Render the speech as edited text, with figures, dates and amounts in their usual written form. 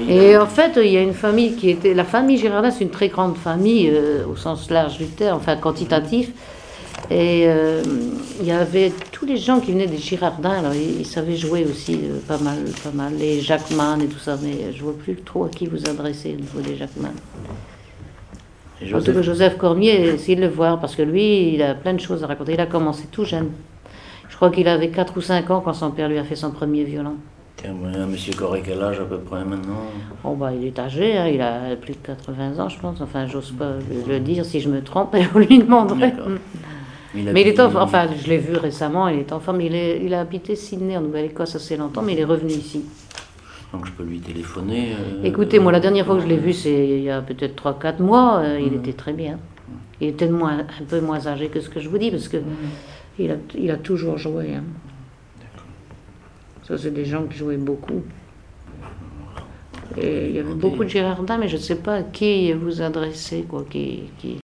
Et en fait, il y a une famille qui était... La famille Girardin, c'est une très grande famille, au sens large du terme, enfin quantitatif. Et il y avait tous les gens qui venaient des Girardins, alors ils savaient jouer aussi pas mal. Les Jacquemin et tout ça, mais je ne vois plus trop à qui vous adresser au niveau des Jacquemin. En tout cas, Joseph Cormier, essayez de le voir, parce que lui, il a plein de choses à raconter. Il a commencé tout jeune. Je crois qu'il avait 4 ou 5 ans quand son père lui a fait son premier violon. Monsieur Corré, quel âge à peu près maintenant? Oh bah, il est âgé, hein, il a plus de 80 ans, je pense. Enfin, j'ose pas le dire, si je me trompe, je lui demanderai. Mais il est enfin, je l'ai vu récemment, il est en forme. Il a habité Sydney, en Nouvelle-Écosse, assez longtemps, mais il est revenu ici. Donc je peux lui téléphoner. Écoutez, moi, la dernière fois que je l'ai vu, c'est il y a peut-être 3-4 mois, il était très bien. Il était un peu moins âgé que ce que je vous dis, parce que il a toujours joué. Hein. Ça, c'est des gens qui jouaient beaucoup. Et il y avait beaucoup de Girardins, mais je ne sais pas à qui vous adressez, quoi, qui